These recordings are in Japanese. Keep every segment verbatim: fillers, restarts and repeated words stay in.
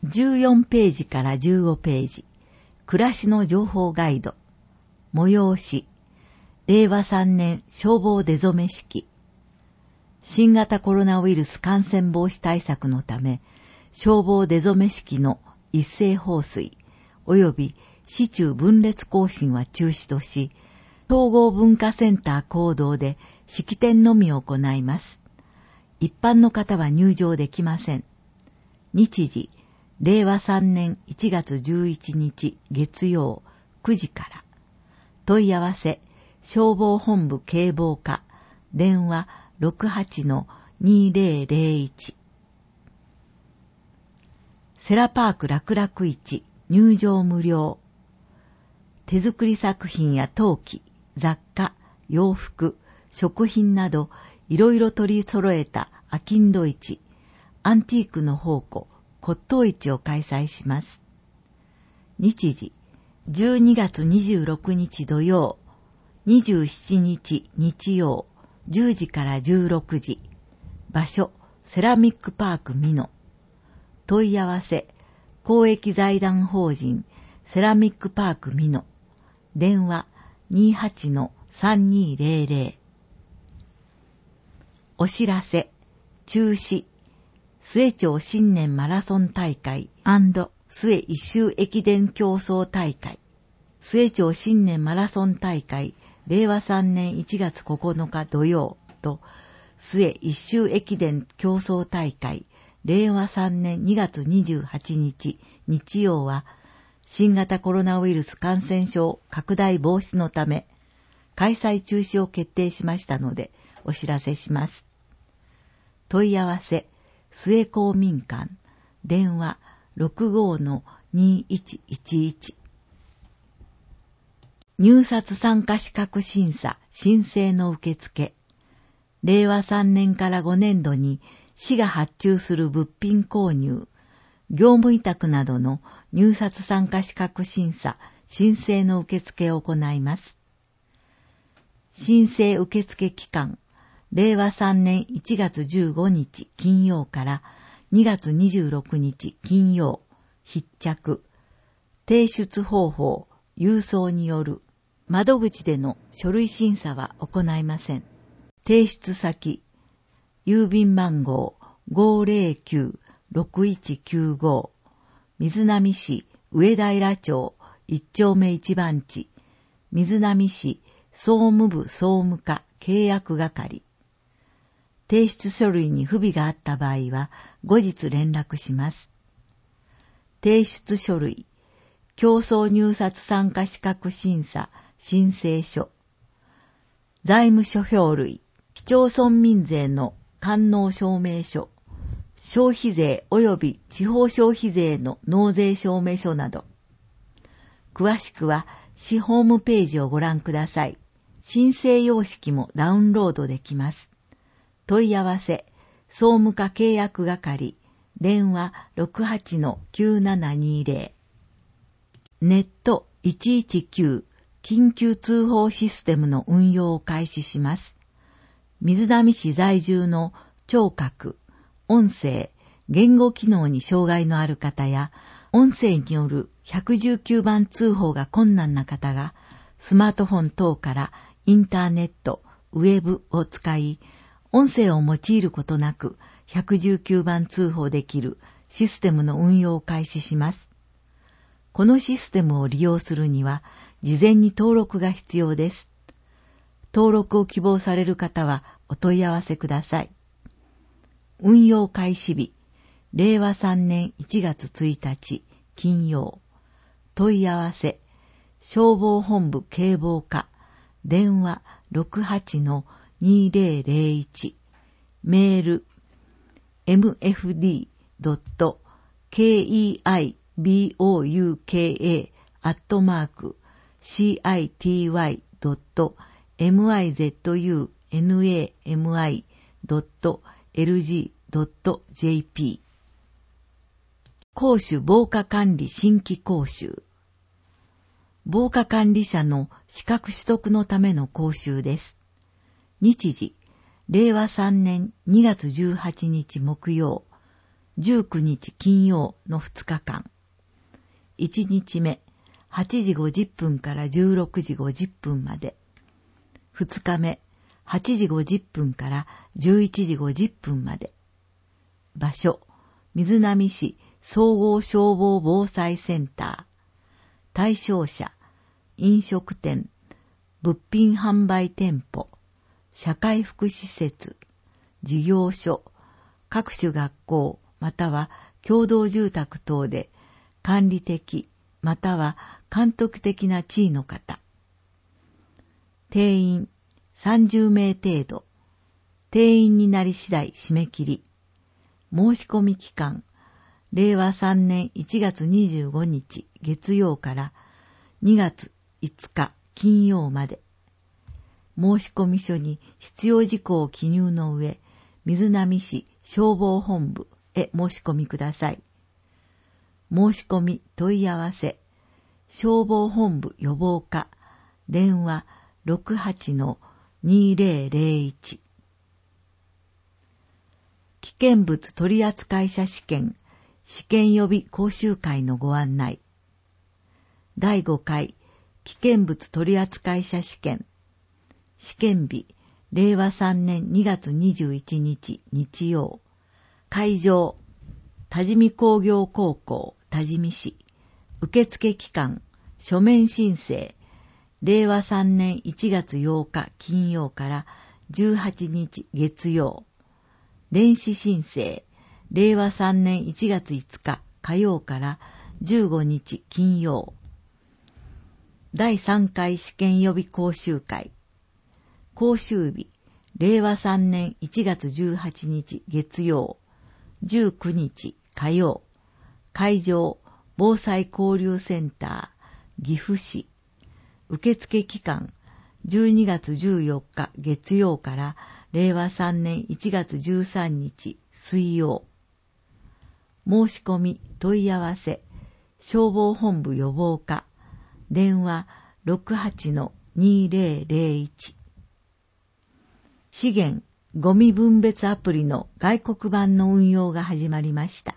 じゅうよんページからじゅうごページ、暮らしの情報ガイド、催し、れいわさんねん消防出初め式、新型コロナウイルス感染防止対策のため、消防出初め式の一斉放水、及び市中分列行進は中止とし、統合文化センター講堂で式典のみを行います。一般の方は入場できません。日時、れいわさんねんいちがつじゅういちにち月曜くじから。問い合わせ、消防本部警防課、電話 ろくはちのにぜろぜろいち。セラパーク楽々市、入場無料。手作り作品や陶器、雑貨、洋服、食品など、いろいろ取り揃えた商人市、アンティークの宝庫、骨董市を開催します。日時、じゅうにがつにじゅうろくにち土曜、にじゅうしちにち日曜、じゅうじからじゅうろくじ。場所、セラミックパーク美濃。問い合わせ、公益財団法人セラミックパーク美濃。電話 にじゅうはちのさんにーぜろぜろ。お知らせ、中止、末町新年マラソン大会&末一周駅伝競争大会。末町新年マラソン大会、れいわさんねんいちがつここのか土曜と、末一周駅伝競争大会、れいわさんねんにがつにじゅうはちにち日曜は、新型コロナウイルス感染症拡大防止のため、開催中止を決定しましたので、お知らせします。問い合わせ、末公民館、電話 ろくごのにいちいちいち。入札参加資格審査申請の受付。れいわさんねんからごねんどに市が発注する物品購入、業務委託などの入札参加資格審査申請の受付を行います。申請受付期間、れいわさんねんいちがつじゅうごにち金曜からにがつにじゅうろくにち金曜、必着。提出方法、郵送による。窓口での書類審査は行いません。提出先、郵便番号 ごーぜろきゅうろくいちきゅうご、水波市上平町一丁目一番地、水波市総務部総務課契約係。提出書類に不備があった場合は後日連絡します。提出書類、競争入札参加資格審査申請書、財務諸表類、市町村民税の完納証明書、消費税及び地方消費税の納税証明書など。詳しくは市ホームページをご覧ください。申請様式もダウンロードできます。問い合わせ、総務課契約係、電話 ろくはちのきゅうななにぜろ。ネットいちいちきゅう緊急通報システムの運用を開始します。水波市在住の聴覚、音声、言語機能に障害のある方や、音声によるいちいちきゅうばん通報が困難な方が、スマートフォン等からインターネット、ウェブを使い、音声を用いることなくいちいちきゅうばん通報できるシステムの運用を開始します。このシステムを利用するには、事前に登録が必要です。登録を希望される方はお問い合わせください。運用開始日、れいわさんねんいちがつついたち金曜。問い合わせ、消防本部警防課、電話 ろくはちのにぜろぜろいち、メール エムエフディードットケーイーアイビーオーユーケーエー アットマーク シーアイティーワイドットミズナミドットエルジードットジェーピー。講習防火管理新規講習。防火管理者の資格取得のための講習です。日時、れいわさんねんにがつじゅうはちにち木曜、 じゅうくにち金曜のふつかかん。いちにちめ、はちじごじゅっぷんからじゅうろくじごじゅっぷんまで。ふつかめ、はちじごじゅっぷんからじゅういちじごじゅっぷんまで。場所、瑞浪市総合消防防災センター。対象者、飲食店、物品販売店舗、社会福祉施設、事業所、各種学校または共同住宅等で管理的または監督的な地位の方。定員さんじゅうめい程度。定員になり次第締め切り。申し込み期間、れいわさんねんいちがつにじゅうごにち月曜からにがついつか金曜まで。申込書に必要事項を記入の上、瑞浪市消防本部へ申し込みください。申し込み問い合わせ、消防本部予防課、電話 ろくはちのにぜろぜろいち。危険物取扱者試験、試験予備講習会のご案内。だいごかい危険物取扱者試験。試験日、れいわさんねんにがつにじゅういちにち日曜。会場、多治見工業高校多治見市。受付期間、書面申請。れいわさんねんいちがつようか金曜からじゅうはちにち月曜。電子申請。れいわさんねんいちがついつか火曜からじゅうごにち金曜。だいさんかい試験予備講習会。講習日、れいわさんねんいちがつじゅうはちにち月曜、じゅうくにち火曜。会場、防災交流センター、岐阜市。受付期間、じゅうにがつじゅうよっか月曜かられいわさんねんいちがつじゅうさんにち水曜。申し込み問い合わせ、消防本部予防課、電話 ろくはちのにぜろぜろいち。資源ゴミ分別アプリの外国版の運用が始まりました。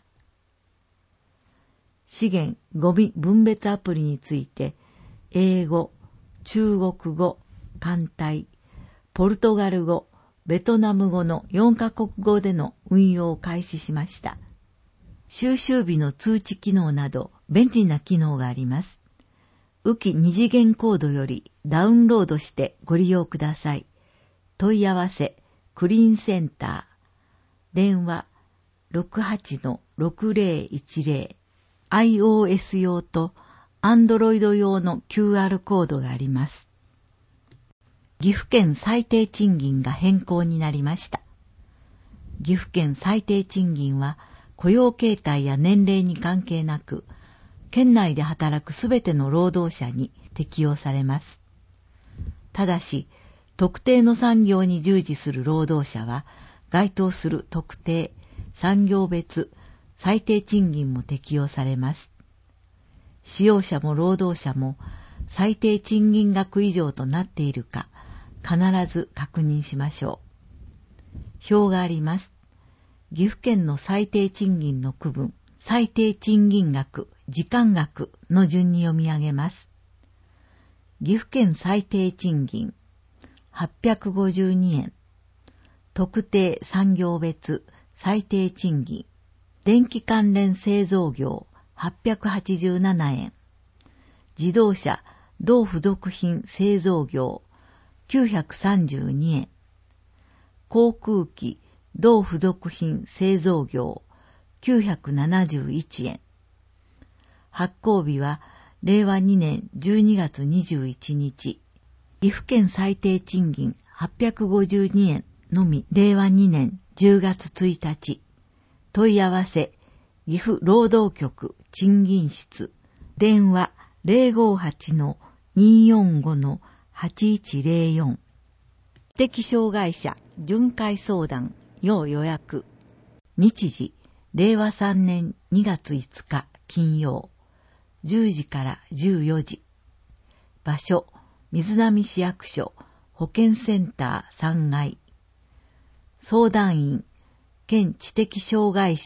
資源ゴミ分別アプリについて、英語、中国語、簡体、ポルトガル語、ベトナム語のよんかこくごでの運用を開始しました。収集日の通知機能など便利な機能があります。浮き二次元コードよりダウンロードしてご利用ください。問い合わせ、クリーンセンター。電話 ろくはちのろくぜろいちぜろ。iOS 用と Android 用の キューアール コードがあります。岐阜県最低賃金が変更になりました。岐阜県最低賃金は雇用形態や年齢に関係なく、県内で働くすべての労働者に適用されます。ただし、特定の産業に従事する労働者は、該当する特定、産業別、最低賃金も適用されます。使用者も労働者も最低賃金額以上となっているか、必ず確認しましょう。表があります。岐阜県の最低賃金の区分、最低賃金額、時間額の順に読み上げます。岐阜県最低賃金、はっぴゃくごじゅうにえん。特定産業別最低賃金。電気関連製造業はっぴゃくはちじゅうななえん。自動車同付属品製造業きゅうひゃくさんじゅうにえん。航空機同付属品製造業きゅうひゃくななじゅういちえん。発行日はれいわにねんじゅうにがつにじゅういちにち。岐阜県最低賃金はっぴゃくごじゅうにえんのみれいわにねんじゅうがつついたち。問い合わせ、岐阜労働局賃金室。電話 れいごはちのによんごのはちいちぜろよん。知的障害者巡回相談要予約。日時、れいわさんねんにがついつか金曜。じゅうじからじゅうよじ。場所、瑞浪市役所保健センターさんがい。相談員、県知的障害者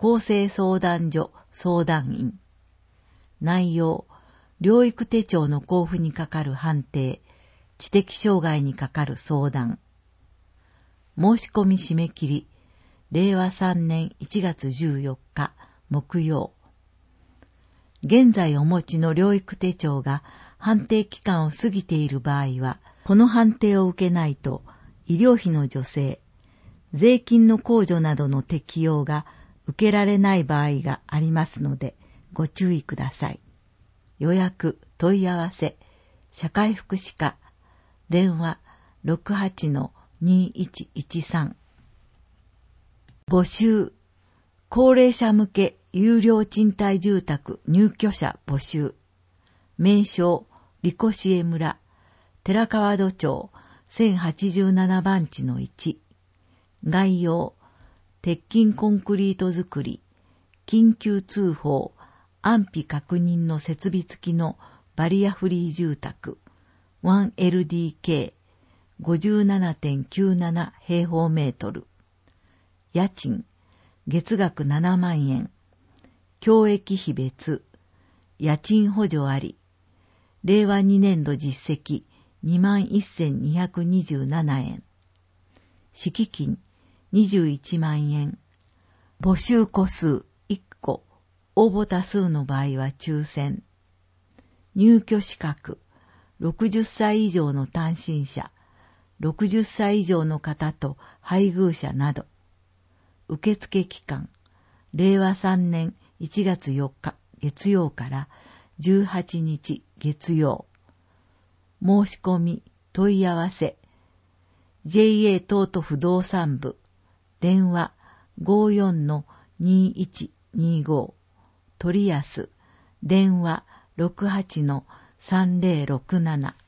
厚生相談所相談員。内容、療育手帳の交付にかかる判定、知的障害にかかる相談。申し込み締め切り、れいわさんねんいちがつじゅうよっか木曜。現在お持ちの療育手帳が判定期間を過ぎている場合は、この判定を受けないと医療費の助成、税金の控除などの適用が受けられない場合がありますのでご注意ください。予約、問い合わせ、社会福祉課、電話 ろくはちのにいちいちさん。募集、高齢者向け有料賃貸住宅入居者募集。名称、利越江村、寺川戸町せんはちじゅうななばんちのいち。概要、鉄筋コンクリート造り、緊急通報、安否確認の設備付きのバリアフリー住宅、ワンエルディーケー、ごじゅうななてんきゅうなな 平方メートル。家賃、月額ななまんえん。教育費別、家賃補助あり。れいわにねんど実績にまんせんにひゃくにじゅうななえん。敷金にじゅういちまんえん。募集個数いっこ。応募多数の場合は抽選。入居資格、ろくじゅっさい以上の単身者、ろくじゅっさい以上の方と配偶者など。受付期間、れいわさんねんいちがつよっか月曜からじゅうはちにち月曜。申し込み、問い合わせ、ジェイエー 東都不動産部、電話 ごーよんのにいちにご、取安、電話 ろくはちのさんぜろろくなな。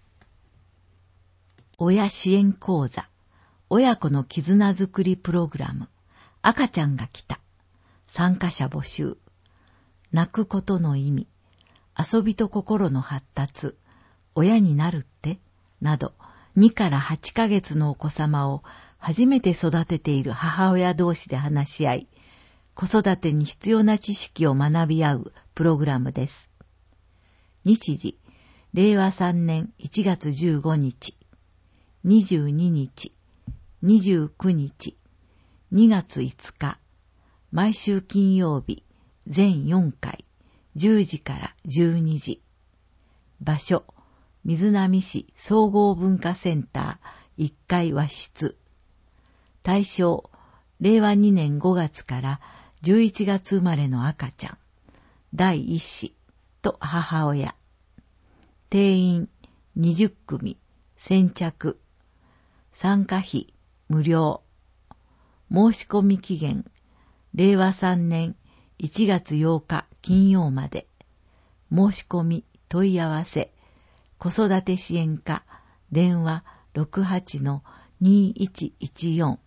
親支援講座、親子の絆づくりプログラム、赤ちゃんが来た。参加者募集。泣くことの意味、遊びと心の発達、親になるってなど、にからはちかげつのお子様を初めて育てている母親同士で話し合い、子育てに必要な知識を学び合うプログラムです。日時、れいわさんねんいちがつじゅうごにち、にじゅうににち、にじゅうくにち、にがついつか、毎週金曜日、全よんかい、じゅうじからじゅうにじ。場所、瑞浪市総合文化センターいっかい和室。対象、れいわにねんごがつからじゅういちがつ生まれの赤ちゃん、だいいっ子と母親。定員にじゅっくみ、先着。参加費無料。申し込み期限、れいわさんねんいちがつようか金曜まで。申し込み、問い合わせ、子育て支援課、電話 ろくはちのにいちいちよん。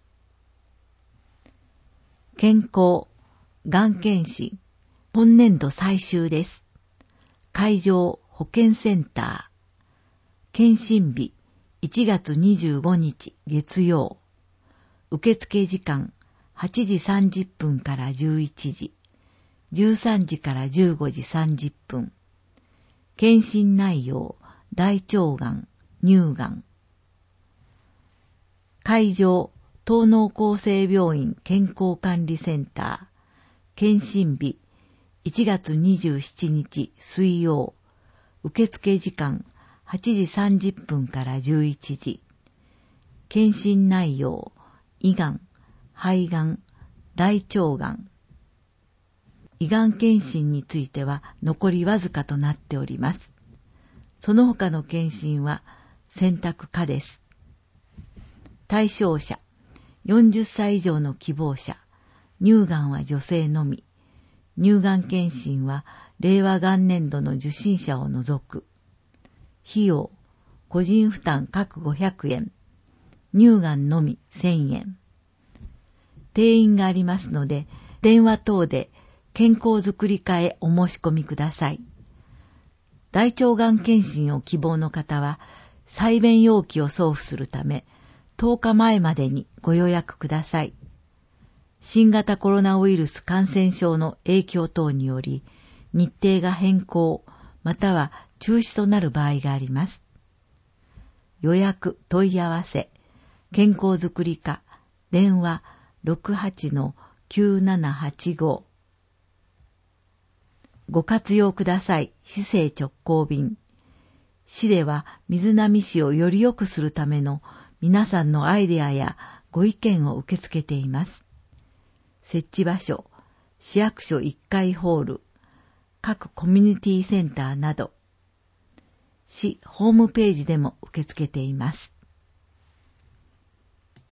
健康、がん検診、本年度最終です。会場、保健センター。検診日、いちがつにじゅうごにち月曜。受付時間、はちじさんじゅっぷんからじゅういちじ、じゅうさんじからじゅうごじさんじゅっぷん。検診内容、大腸がん、乳がん。会場、東農厚生病院健康管理センター。検診日、いちがつにじゅうしちにち水曜。受付時間、はちじさんじゅっぷんからじゅういちじ。検診内容、胃がん、肺がん、大腸がん。胃がん検診については残りわずかとなっております。その他の検診は選択可です。対象者、よんじゅっさい以上の希望者、乳がんは女性のみ。乳がん検診は令和元年度の受診者を除く。費用、個人負担各ごひゃくえん。乳がんのみせんえん。定員がありますので、電話等で健康づくり課へお申し込みください。大腸がん検診を希望の方は、採便容器を送付するため、とおかまえまでにご予約ください。 新型コロナウイルス感染症の影響等により日程が変更または中止となる場合があります。予約問い合わせ健康づくり課電話 ろくはちのきゅうななはちご ご活用ください。市政直行便。市では瑞浪市をより良くするための皆さんのアイデアやご意見を受け付けています。設置場所、市役所いっかいホール、各コミュニティセンターなど、市ホームページでも受け付けています。